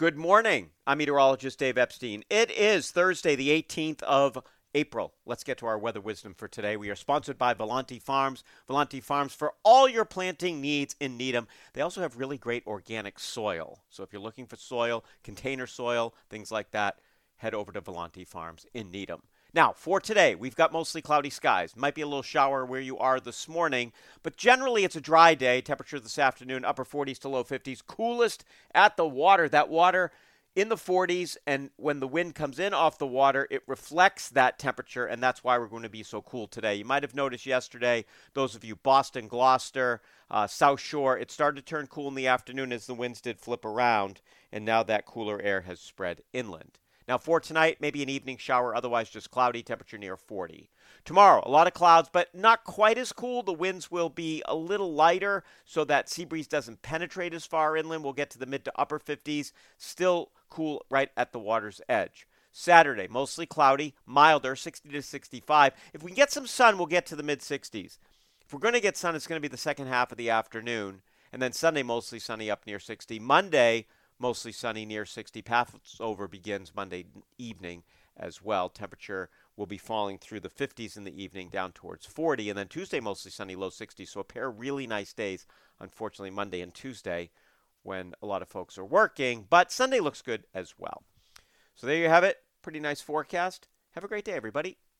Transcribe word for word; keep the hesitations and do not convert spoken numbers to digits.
Good morning. I'm meteorologist Dave Epstein. It is Thursday, the eighteenth of April. Let's get to our weather wisdom for today. We are sponsored by Volante Farms. Volante Farms for all your planting needs in Needham. They also have really great organic soil. So if you're looking for soil, container soil, things like that, head over to Volante Farms in Needham. Now, for today, we've got mostly cloudy skies. Might be a little shower where you are this morning, but generally it's a dry day. Temperature this afternoon, upper forties to low fifties. Coolest at the water. That water in the forties, and when the wind comes in off the water, it reflects that temperature, and that's why we're going to be so cool today. You might have noticed yesterday, those of you Boston, Gloucester, uh, South Shore, it started to turn cool in the afternoon as the winds did flip around, and now that cooler air has spread inland. Now for tonight, maybe an evening shower, otherwise just cloudy, temperature near forty. Tomorrow, a lot of clouds, but not quite as cool. The winds will be a little lighter so that sea breeze doesn't penetrate as far inland. We'll get to the mid to upper fifties, still cool right at the water's edge. Saturday, mostly cloudy, milder, sixty to sixty-five. If we can get some sun, we'll get to the mid sixties. If we're going to get sun, it's going to be the second half of the afternoon. And then Sunday, mostly sunny up near sixty. Monday, mostly sunny near sixty. Passover begins Monday evening as well. Temperature will be falling through the fifties in the evening down towards forty. And then Tuesday, mostly sunny, low sixties. So a pair of really nice days, unfortunately, Monday and Tuesday when a lot of folks are working. But Sunday looks good as well. So there you have it. Pretty nice forecast. Have a great day, everybody.